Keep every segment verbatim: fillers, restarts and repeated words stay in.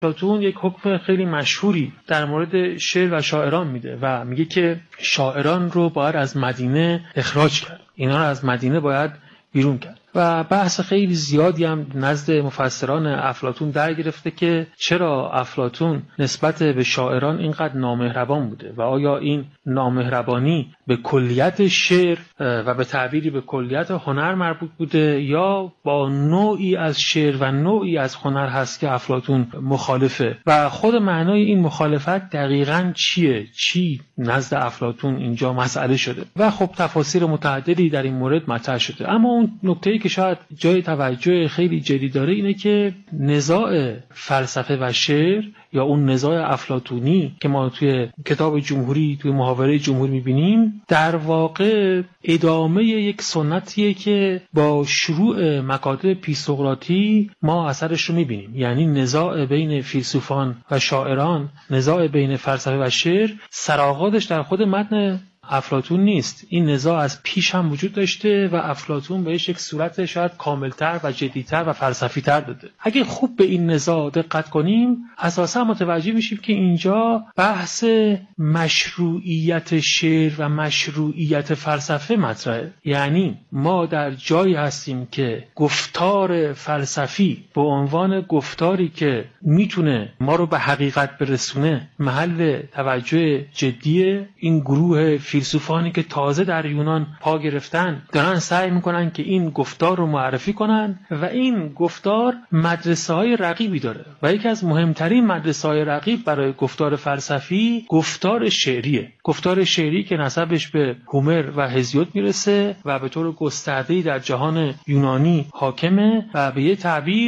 افلاطون یک حکم خیلی مشهوری در مورد شعر و شاعران میده و میگه که شاعران رو باید از مدینه اخراج کرد، اینا رو از مدینه باید بیرون کرد. و بحث خیلی زیادی هم نزد مفسران افلاطون در گرفته که چرا افلاطون نسبت به شاعران اینقدر نامهربان بوده و آیا این نامهربانی به کلیت شعر و به تعبیری به کلیت هنر مربوط بوده یا با نوعی از شعر و نوعی از هنر هست که افلاطون مخالفه و خود معنای این مخالفت دقیقاً چیه، چی نزد افلاطون اینجا مسئله شده و خب تفاسیر متعددی در این مورد مطرح شده. اما اون نکته‌ای که شاید جای توجه خیلی جدی داره اینه که نزاع فلسفه و شعر یا اون نزاع افلاطونی که ما توی کتاب جمهوری، توی محاوره جمهوری میبینیم، در واقع ادامه یک سنتیه که با شروع مکاتب پیثاغورایی ما اثرش رو میبینیم. یعنی نزاع بین فیلسوفان و شاعران، نزاع بین فلسفه و شعر، سرآغازش در خود متن افلاطون نیست. این نزاع از پیش هم وجود داشته و افلاطون بهش یک صورت شاید کاملتر و جدیتر و فلسفی‌تر داده. اگه خوب به این نزاع دقت کنیم اساسا متوجه میشیم که اینجا بحث مشروعیت شعر و مشروعیت فلسفه مطرحه. یعنی ما در جایی هستیم که گفتار فلسفی به عنوان گفتاری که میتونه ما رو به حقیقت برسونه محل توجه جدیه. این گروه فیلسوفانی که تازه در یونان پا گرفتن دارن سعی میکنن که این گفتار رو معرفی کنن و این گفتار مدرسه های رقیبی داره و یکی از مهمترین مدرسه های رقیب برای گفتار فلسفی گفتار شعریه. گفتار شعری که نسبش به هومر و هزیود میرسه و به طور گسترده‌ای در جهان یونانی حاکمه و به یه تعبیر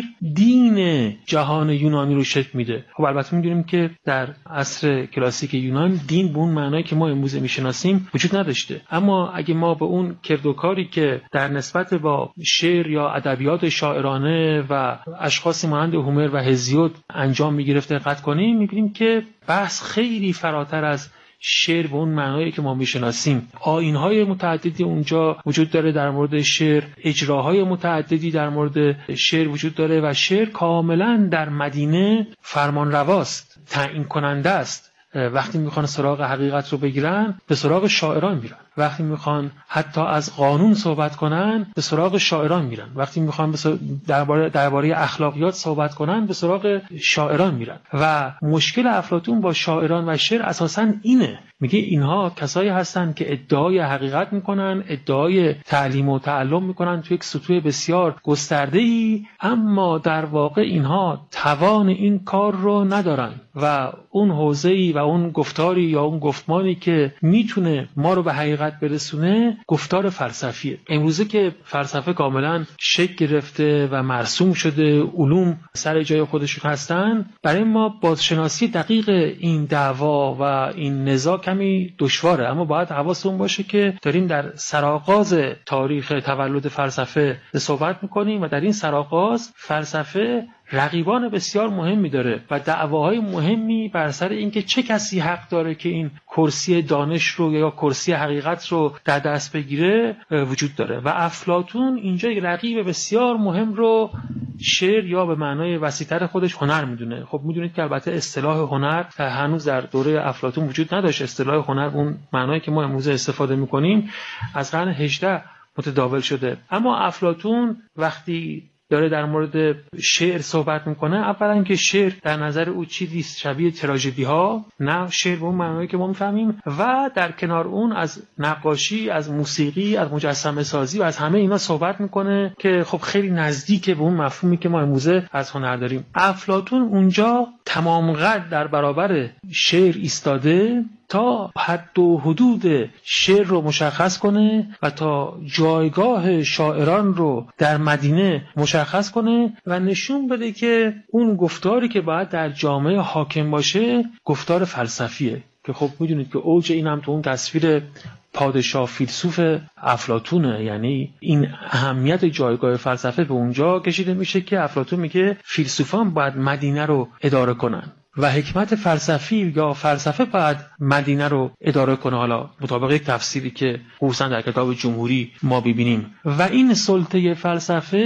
دین جهان یونانی رو شکل میده. خب البته میدونیم که در عصر کلاسیک یونان دین به اون معنایی که ما امروز میشناسیم وجود نداشته، اما اگه ما به اون کردوکاری که در نسبت با شعر یا ادبیات شاعرانه و اشخاصی مانند هومر و هزیود انجام میگرفت دقت کنیم، میبینیم که بحث خیلی فراتر از شعر به اون معنایی که ما میشناسیم. آیین‌های متعددی اونجا وجود داره در مورد شعر، اجراهای متعددی در مورد شعر وجود داره و شعر کاملا در مدینه فرمان رواست، تعیین کننده است. وقتی میخوان سراغ حقیقت رو بگیرن به سراغ شاعران میرن، وقتی میخوان حتی از قانون صحبت کنن به سراغ شاعران میرن، وقتی میخوان درباره درباره اخلاقیات صحبت کنن به سراغ شاعران میرن. و مشکل افلاطون با شاعران و شعر اساساً اینه، میگه اینها کسایی هستن که ادعای حقیقت میکنن، ادعای تعلیم و تعلم میکنن توی یک سطوح بسیار گسترده‌ای، اما در واقع اینها توان این کار رو ندارن و اون حوزه‌ای و اون گفتاری یا اون گفتمانی که میتونه ما رو به حقیقت برسونه گفتار فلسفیه. امروزه که فلسفه کاملا شکل گرفته و مرسوم شده، علوم سر جای خودشون هستن، برای ما بازشناسی دقیق این دعوا و این نزاع کمی دشواره. اما باید حواسمون باشه که داریم در سرآغاز تاریخ تولد فلسفه صحبت میکنیم و در این سرآغاز فلسفه رقیبان بسیار مهمی داره و دعواهای مهمی بر سر اینکه چه کسی حق داره که این کرسی دانش رو یا کرسی حقیقت رو در دست بگیره وجود داره و افلاطون اینجا یک رقیب بسیار مهم رو شعر یا به معنای وسیع‌تر خودش هنر میدونه. خب میدونید که البته اصطلاح هنر هنوز در دوره افلاطون وجود نداشت. اصطلاح هنر اون معنایی که ما امروز استفاده میکنیم از قرن هجدهم متداول شده. اما افلاطون وقتی داره در مورد شعر صحبت میکنه، اولا که شعر در نظر او چیزی شبیه تراژدی ها، نه شعر به اون معنایی که ما میفهمیم، و در کنار اون از نقاشی، از موسیقی، از مجسمه سازی و از همه اینا صحبت میکنه که خب خیلی نزدیکه به اون مفهومی که ما امروزه از هنر داریم. افلاطون اونجا تمام قد در برابر شعر ایستاده تا حد و حدود شعر رو مشخص کنه و تا جایگاه شاعران رو در مدینه مشخص کنه و نشون بده که اون گفتاری که باید در جامعه حاکم باشه گفتار فلسفیه. که خب میدونید که اوج این هم تو اون تصویر پادشاه فیلسوف افلاطونه، یعنی این اهمیت جایگاه فلسفه به اونجا کشیده میشه که افلاطون میگه فیلسوفان باید مدینه رو اداره کنن و حکمت فلسفی یا فلسفه باید مدینه رو اداره کنه، حالا مطابق یک تفسیری که خصوصا در کتاب جمهوری ما ببینیم. و این سلطه فلسفه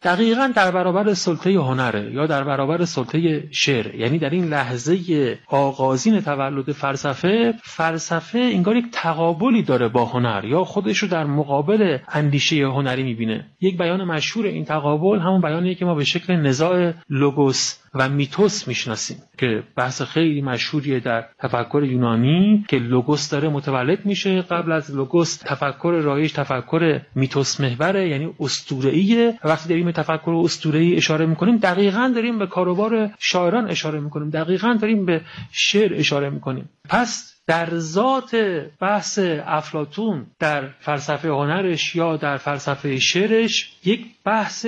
دقیقاً در برابر سلطه هنره یا در برابر سلطه شعر. یعنی در این لحظه آغازین تولد فلسفه، فلسفه انگار یک تقابلی داره با هنر یا خودش رو در مقابل اندیشه هنری میبینه. یک بیان مشهور این تقابل همون بیانیه که ما به شکل نزاع لوگوس و میتوس میشناسیم که بحث خیلی مشهوریه در تفکر یونانی که لوگوس داره متولد میشه. قبل از لوگوس تفکر رایج تفکر میتوس محوره، یعنی اسطوره‌ایه. وقتی داریم به تفکر اسطوره‌ای اشاره میکنیم دقیقاً داریم به کاروبار شاعران اشاره میکنیم، دقیقاً داریم به شعر اشاره میکنیم. پس در ذات بحث افلاطون در فلسفه هنرش یا در فلسفه شعرش یک بحث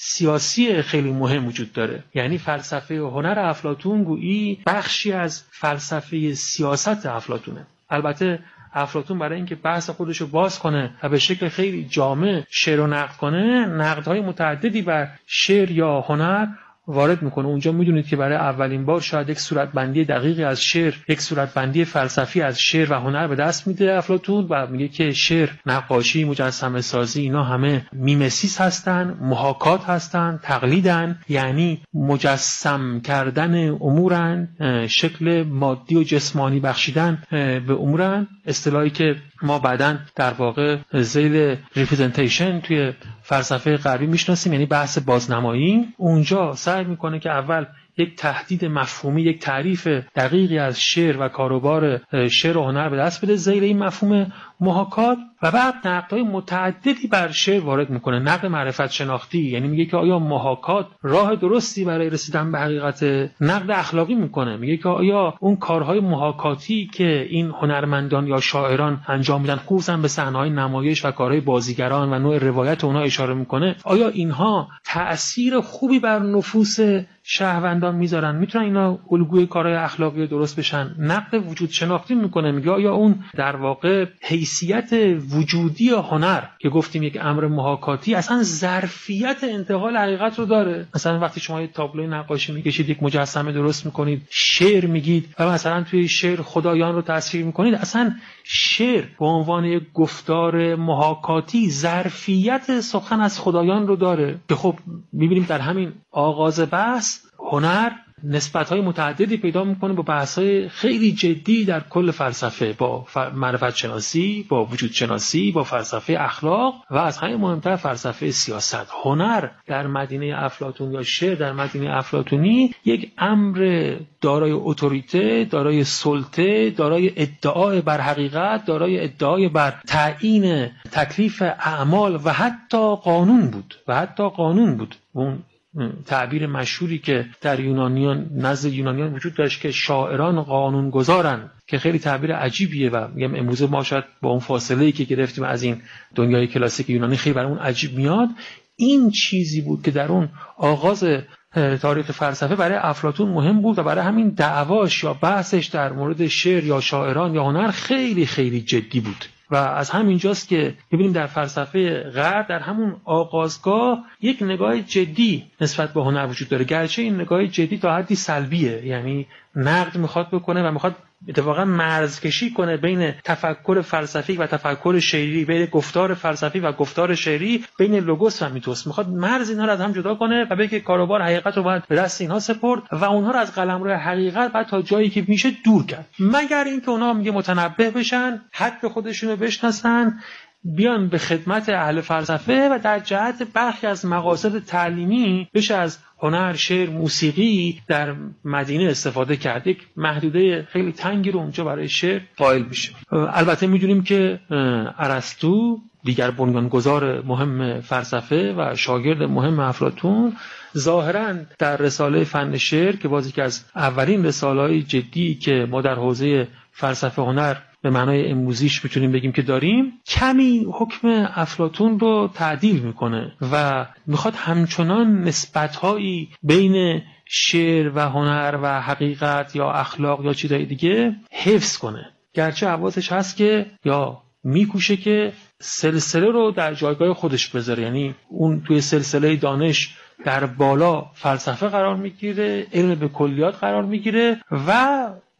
سیاسی خیلی مهم وجود داره. یعنی فلسفه هنر افلاطون گویی بخشی از فلسفه سیاست افلاطونه. البته افلاطون برای اینکه بحث خودش رو باز کنه و به شکل خیلی جامع شعر رو نقد کنه، نقدهای متعددی بر شعر یا هنر وارد میکنه. اونجا میدونید که برای اولین بار شاید یک صورتبندی دقیقی از شعر، یک صورتبندی فلسفی از شعر و هنر به دست میده افلاطون و میگه که شعر، نقاشی، مجسمه سازی اینا همه میمسیس هستن، محاکات هستن، تقلیدن، یعنی مجسم کردن امورن، شکل مادی و جسمانی بخشیدن به امورن. اصطلاحی که ما بعداً در واقع ذیل ریپرزنتیشن توی فلسفه غربی میشناسیم، یعنی بحث بازنمایی. اونجا سعی میکنه که اول یک تهدید مفهومی، یک تعریف دقیقی از شعر و کاروبار شعر و هنر به دست بده ذیل این مفهوم محاکات و بعد نقدهای متعددی بر شعر وارد میکنه. نقد معرفت شناختی، یعنی میگه که آیا محاکات راه درستی برای رسیدن به حقیقت؟ نقد اخلاقی میکنه، میگه که آیا اون کارهای محاکاتی که این هنرمندان یا شاعران انجام میدن، خصوصا به صحنه‌های نمایش و کارهای بازیگران و نوع روایت اونها اشاره میکنه، آیا اینها تأثیر خوبی بر نفوس شهروندان میذارن؟ میتونن اینا الگوی کارهای اخلاقی درست بشن؟ نقد وجود شناختی میکنه، میگه آیا اون در واقع حیثیت وجودی هنر که گفتیم یک امر محاکاتی اصلا ظرفیت انتقال حقیقت رو داره؟ مثلا وقتی شما یه تابلوی نقاشی میکشید، یک مجسمه درست میکنید، شعر میگید و مثلا توی شعر خدایان رو تصویر میکنید، اصلا شعر به عنوان یک گفتار محاکاتی ظرفیت سخن از خدایان رو داره که خب میبینیم در همین آغاز بحث هنر نسبت‌های متعددی پیدا می‌کنه با بحث‌های خیلی جدی در کل فلسفه، با معرفت شناسی، با وجود شناسی، با فلسفه اخلاق و از همه مهمتر فلسفه سیاست. هنر در مدینه افلاطون یا شعر در مدینه افلاطونی یک امر دارای اتوریته، دارای سلطه، دارای ادعای بر حقیقت، دارای ادعای بر تعیین تکلیف اعمال و حتی قانون بود و حتی قانون بود. اون تعبیر مشهوری که در یونانیان نزد یونانیان وجود داشت که شاعران قانون گذارن، که خیلی تعبیر عجیبیه و میگم امروز ما شاید با اون فاصله‌ای که گرفتیم از این دنیای کلاسیک یونانی خیلی برای اون عجیب میاد. این چیزی بود که در اون آغاز تاریخ فلسفه برای افلاطون مهم بود و برای همین دعواش یا بحثش در مورد شعر یا شاعران یا هنر خیلی خیلی جدی بود. و از همین جاست که می‌بینیم در فلسفه غرب در همون آغازگاه یک نگاه جدی نسبت به هنر وجود داره، گرچه این نگاه جدی تا حدی سلبیه، یعنی نقد میخواد بکنه و میخواد اتفاقا مرزکشی کنه بین تفکر فلسفی و تفکر شعری، بین گفتار فلسفی و گفتار شعری، بین لوگوس و میتوس. میخواد مرز اینها رو از هم جدا کنه و بگه که کاروبار حقیقت رو باید به دست اینها سپرد و اونها رو از قلمرو حقیقت بعد تا جایی که میشه دور کرد، مگر اینکه اونها میگه متنبه بشن، حد خودشون رو بشناسن، بیان به خدمت اهل فلسفه و در جهت برخی از مقاصد تعلیمی بشه از هنر، شعر، موسیقی در مدینه استفاده کرد. یک محدوده خیلی تنگی رو اونجا برای شعر قائل بشه. البته میدونیم که ارسطو، دیگر بنیانگذار مهم فلسفه و شاگرد مهم افلاطون، ظاهراً در رساله فن شعر که بازی که از اولین رساله‌های جدی که ما در حوزه فلسفه هنر به معنای امروزیش میتونیم بگیم که داریم، کمی حکم افلاطون رو تعدیل میکنه و میخواد همچنان نسبت‌هایی بین شعر و هنر و حقیقت یا اخلاق یا چیزای دیگه حفظ کنه، گرچه حواسش هست که یا میکوشه که سلسله رو در جایگاه خودش بذاره، یعنی اون توی سلسله دانش در بالا فلسفه قرار میگیره، علم به کلیات قرار میگیره و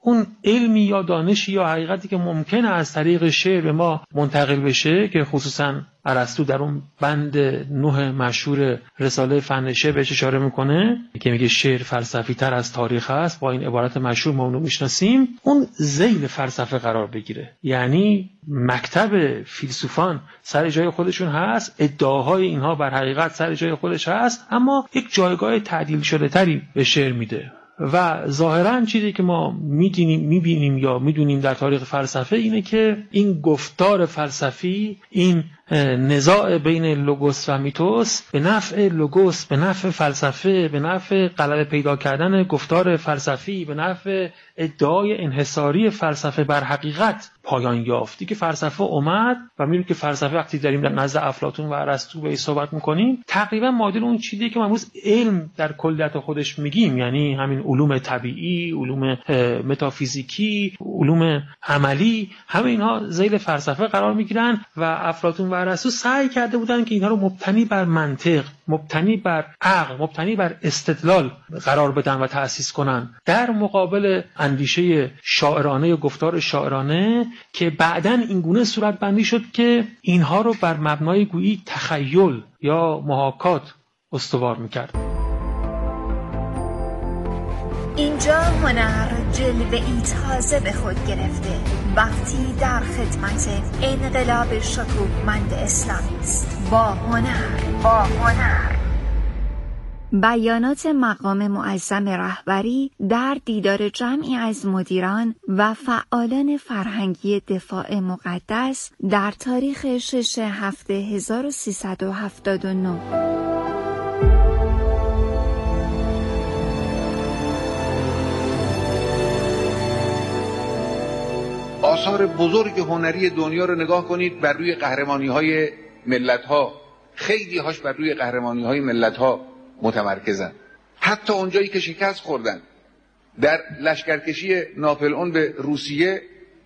اون علمی یا دانشی یا حقیقتی که ممکنه از طریق شعر به ما منتقل بشه که خصوصا ارسطو در اون بند نه مشهور رساله فن شعر بهش اشاره میکنه که میگه شعر فلسفی تر از تاریخ است، با این عبارت مشهور ما اونو میشناسیم، اون ذیل فلسفه قرار بگیره. یعنی مکتب فیلسوفان سر جای خودشون هست، ادعاهای اینها بر حقیقت سر جای خودش هست، اما یک جایگاه تعدیل شده تری به شعر میده. و ظاهراً چیزی که ما می‌دونیم می‌بینیم یا می‌دونیم در تاریخ فلسفه اینه که این گفتار فلسفی، این نزاع بین لوگوس و میتوس به نفع لوگوس، به نفع فلسفه، به نفع غلبه پیدا کردن گفتار فلسفی، به نفع ادعای انحصاری فلسفه بر حقیقت پایان یافت. دیگه فلسفه اومد و می‌بینیم که فلسفه وقتی داریم در نزد افلاطون و ارسطو به صحبت می‌کنیم تقریبا معادل اون چیزی که ما امروز علم در کلیت خودش میگیم، یعنی همین علوم طبیعی، علوم متافیزیکی، علوم عملی، همه اینها ذیل فلسفه قرار می‌گیرن و افلاطون و ارسطو سعی کرده بودن که اینها رو مبتنی بر منطق، مبتنی بر عقل، مبتنی بر استدلال قرار بدن و تأسیس کنن، در مقابل اندیشه شاعرانه و گفتار شاعرانه که بعداً اینگونه صورت بندی شد که اینها رو بر مبنای گویی تخیل یا محاکات استوار میکرد. اینجا هنر جلوه‌ای تازه به خود گرفته وقتی در خدمت انقلاب شکوهمند اسلامی است. با هنر با هنر بیانات مقام معظم رهبری در دیدار جمعی از مدیران و فعالان فرهنگی دفاع مقدس در تاریخ شش هفته هزار و سیصد و هفتاد و نه. آثار بزرگ هنری دنیا رو نگاه کنید، بر روی قهرمانی‌های ملت‌ها، خیلی هاش بر روی قهرمانی‌های ملت‌ها متمرکزن. حتی اونجایی که شکست خوردن در لشکرکشی ناپلئون به روسیه،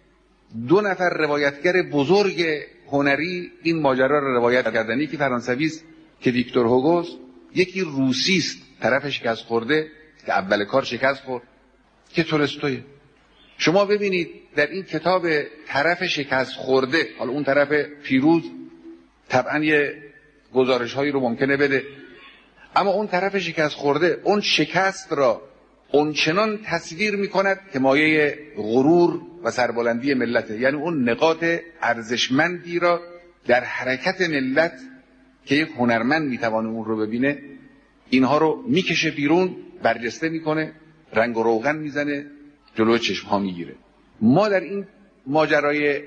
دو نفر روایتگر بزرگ هنری این ماجرا رو روایت کردن. یکی فرانسوی است که ویکتور هوگوست، یکی روسی است طرف شکست خورده که اول کار شکست خورد که تولستوی. شما ببینید در این کتاب طرف شکست خورده، حالا اون طرف پیروز طبعا یه گزارش هایی رو ممکنه بده، اما اون طرف شکست خورده اون شکست را اونچنان تصویر میکند که مایه غرور و سربلندی ملته. یعنی اون نقاط ارزشمندی را در حرکت ملت که یک هنرمند میتوانه اون رو ببینه، اینها رو میکشه بیرون، برجسته میکنه، رنگ و روغن میزنه، جلوی چشم ها میگیره. ما در این ماجرای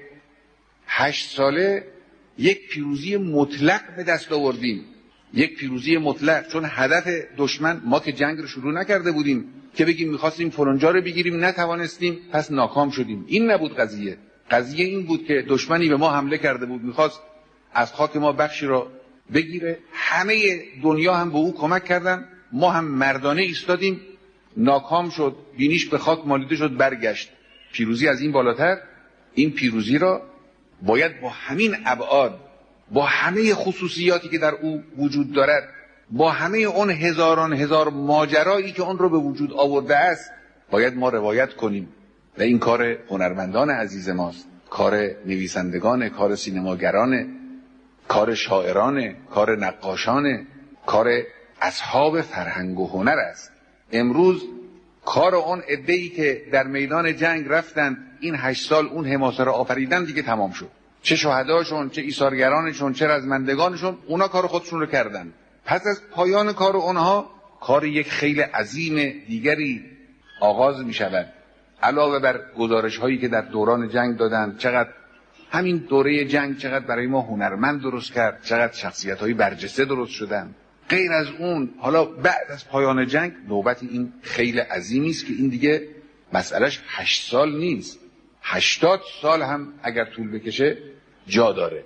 هشت ساله یک پیروزی مطلق به دست آوردیم، یک پیروزی مطلق، چون هدف دشمن، ما که جنگ رو شروع نکرده بودیم که بگیم میخواستیم فلانجا رو بگیریم نتوانستیم پس ناکام شدیم. این نبود قضیه. قضیه این بود که دشمنی به ما حمله کرده بود، میخواست از خاک ما بخشی را بگیره، همه دنیا هم به او کمک کردن، ما هم مردانه ایستادیم، ناکام شد، بینیش به خاک مالیده شد، برگشت. پیروزی از این بالاتر. این پیروزی را باید با همین ابعاد، با همه خصوصیاتی که در او وجود دارد، با همه اون هزاران هزار ماجرایی که اون رو به وجود آورده است، باید ما روایت کنیم. و این کار هنرمندان عزیز ماست، کار نویسندگان، کار سینماگران، کار شاعران، کار نقاشان، کار اصحاب فرهنگ و هنر است. امروز کار اون عده‌ای که در میدان جنگ رفتند این هشت سال اون حماسه را آفریدن دیگه تمام شد. چه شهداشون، چه ایثارگرانشون، چه رزمندگانشون، اونا کار خودشون رو کردن. پس از پایان کار اونها کار یک خیل عظیم دیگری آغاز می شود. علاوه بر گزارش هایی که در دوران جنگ دادن، چقدر همین دوره جنگ چقدر برای ما هنرمند درست کرد، چقدر شخصیت های برجسته درست شدن. غیر از اون حالا بعد از پایان جنگ نوبت این خیل عظیمی است که این دیگه مسئلهش هشت سال نیست، هشتاد سال هم اگر طول بکشه جا داره.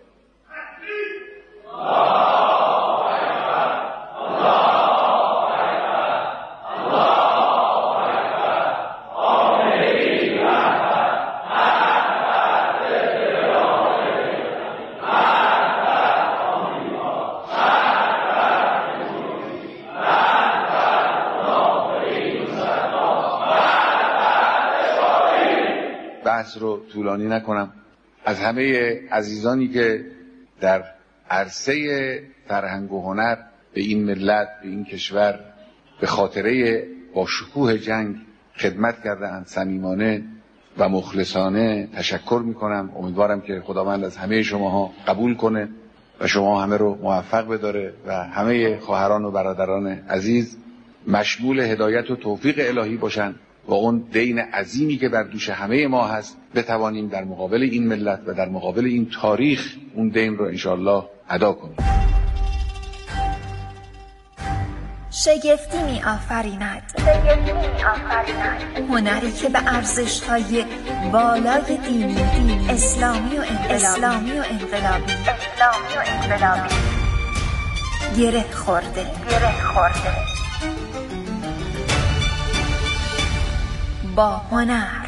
بحث رو طولانی نکنم. از همه عزیزانی که در عرصه فرهنگ و هنر به این ملت، به این کشور به خاطره با شکوه جنگ خدمت کردند، صمیمانه و مخلصانه تشکر میکنم. امیدوارم که خداوند از همه شماها قبول کنه و شما همه رو موفق بداره و همه خواهران و برادران عزیز مشمول هدایت و توفیق الهی باشن و اون دین عظیمی که بر دوش همه ما هست بتوانیم در مقابل این ملت و در مقابل این تاریخ اون دین رو انشاءالله ادا کنیم. شگفتی می آفریند هنری که به ارزش‌های بالای دینی، دینی اسلامی و انقلابی, اسلامی و انقلابی. اسلامی و انقلابی گره خورده گره خورده با هنر.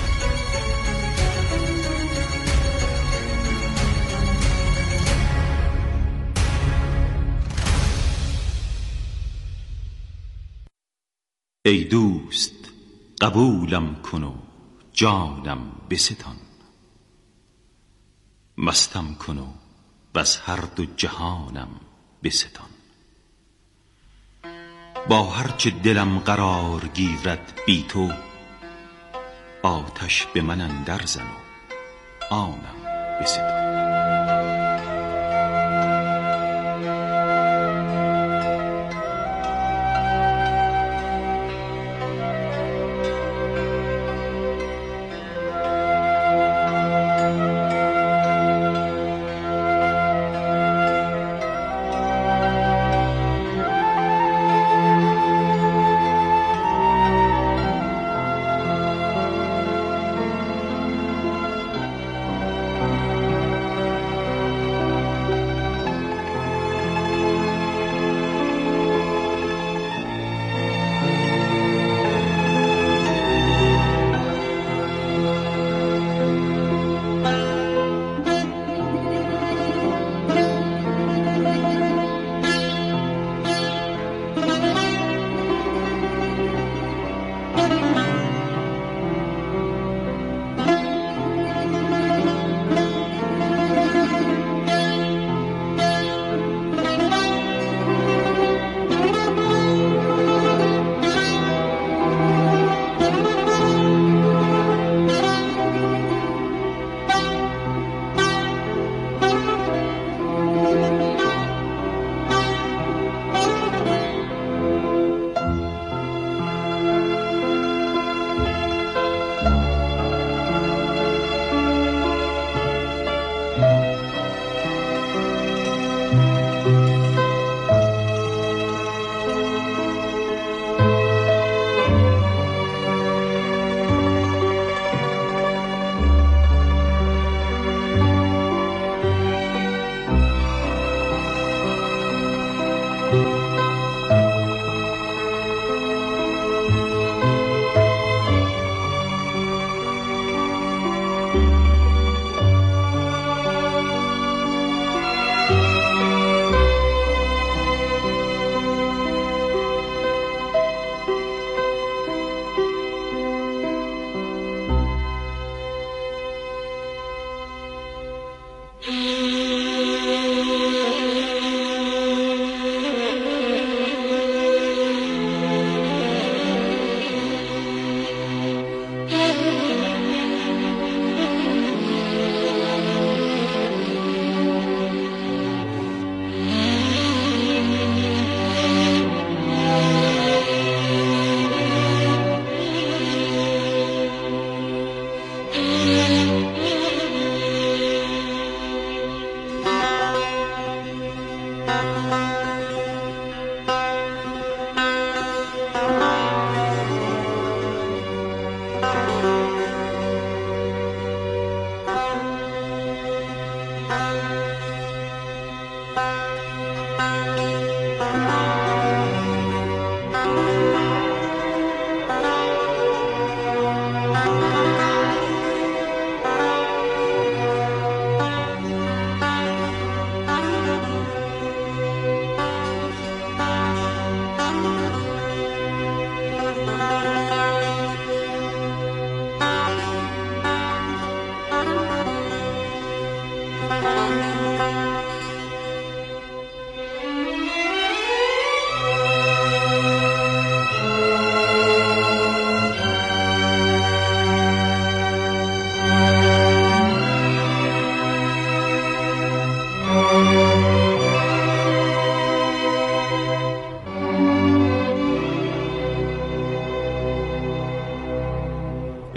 ای دوست قبولم کن و جانم بستان، مستم کن و بس هر دو جهانم بستان. با هرچه دلم قرار گیرد بی تو، آتش به من اندر زن و آنم بستان.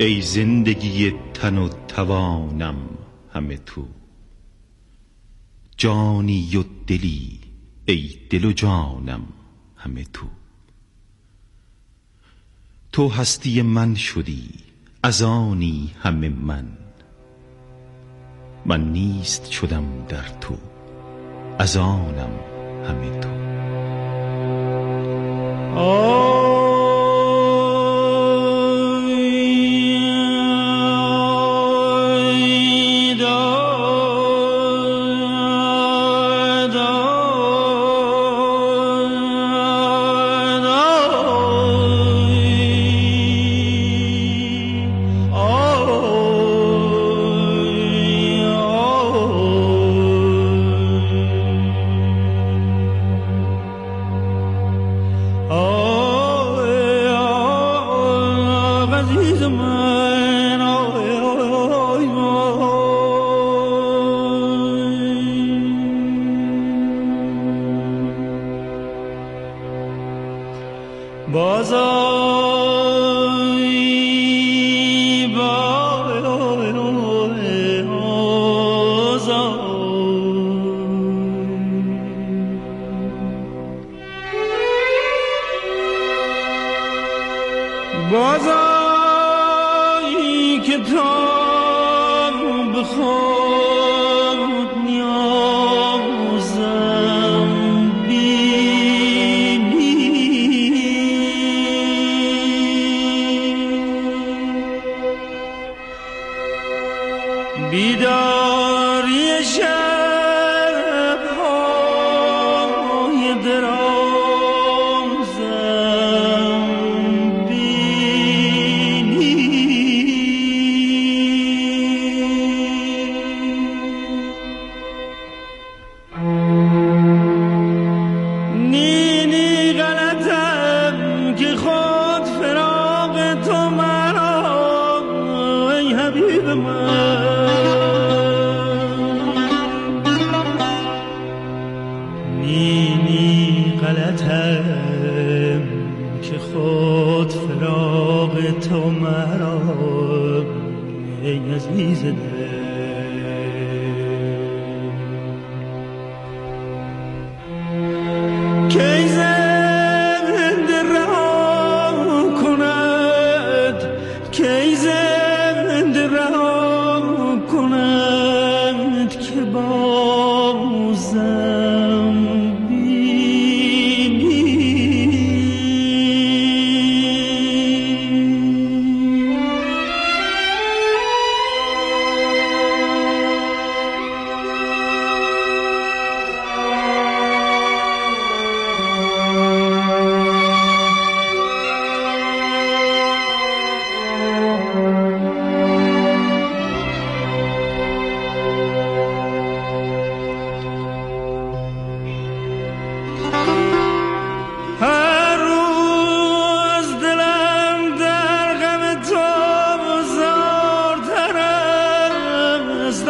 ای زندگی تن و توانم همه تو، جانی و دلی ای دل و جانم همه تو. تو هستی من شدی از آنی همه من، من نیست شدم در تو از آنم همه تو. بازایی که تا به خود نیازم بینی، بیداری شب‌های درازم بینی، نی نی غلطم که خود فراق تو مرا ای حبیب من، نی نی غلطم که خود فراق تو مرا ای عزیز دل. کی زنده رها کند، کی زنده رها کند که بازم بینی، هر روز دلم در غم تو زارتر است.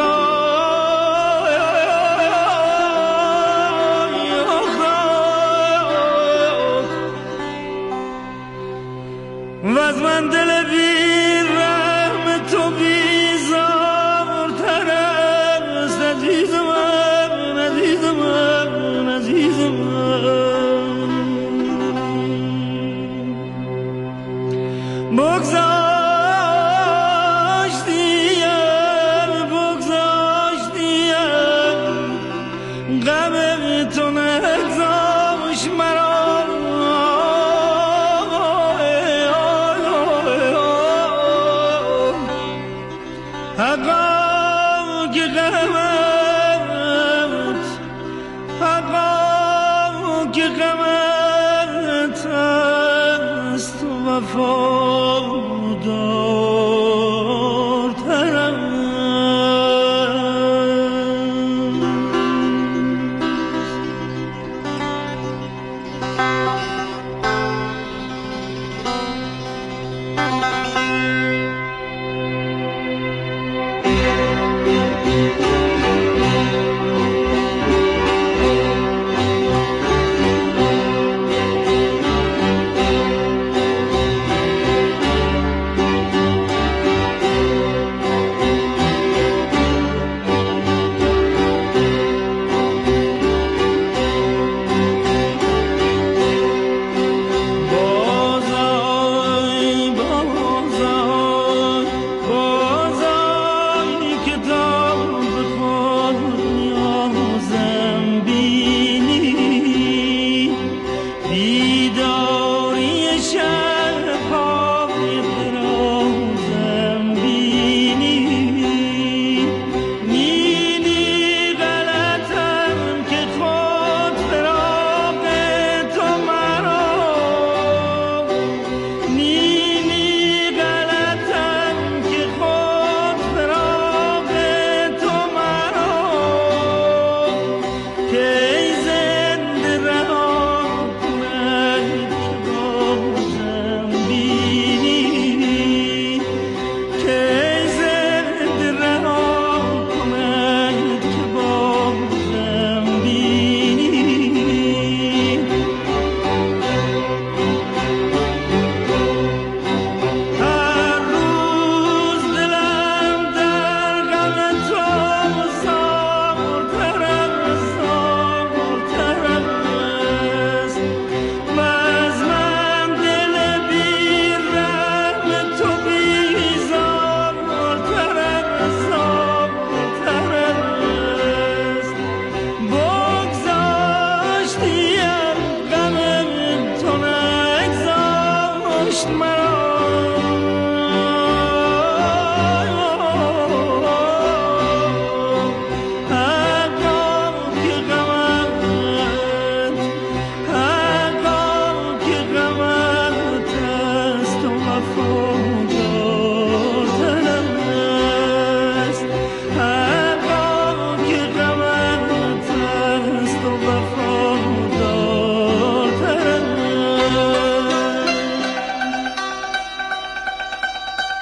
وز من دل بی رحم تو بیزارتر است. عزیز من، عزیز من، عزیز من، بگذاشتیم بگذاشتیم غم تو نگذاشت مرا، حقا که غمت، حقا که غمت است، وفا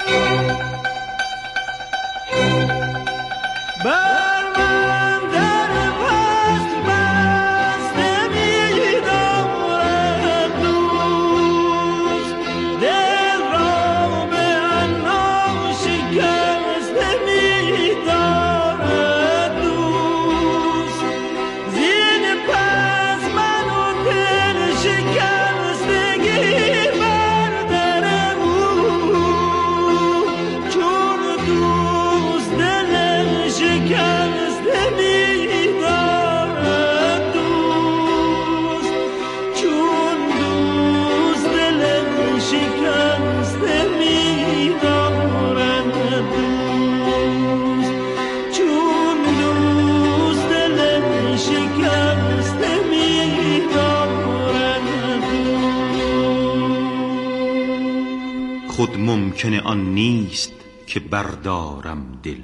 خود ممکنه آن نیست که بردارم دل،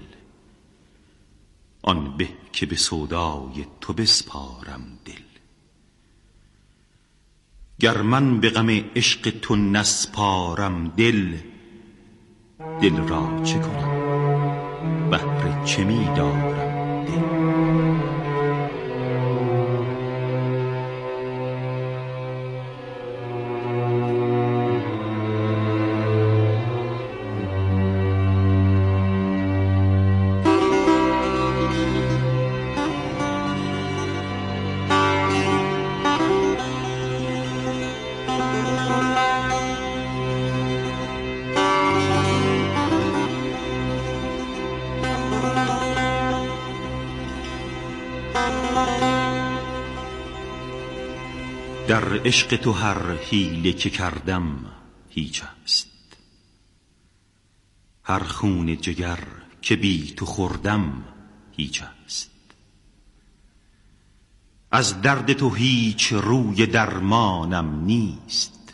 آن به که به سودای تو بسپارم دل. گر من به غم عشق تو نسپارم دل، دل را چه کنم بهر چه می دارم دل. در عشق تو هر حیله که کردم هیچ است، هر خون جگر که بی تو خوردم هیچ است. از درد تو هیچ روی درمانم نیست،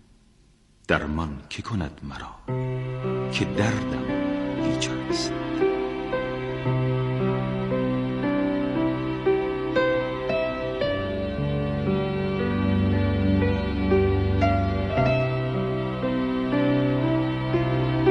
درمان که کند مرا که دردم هیچ است.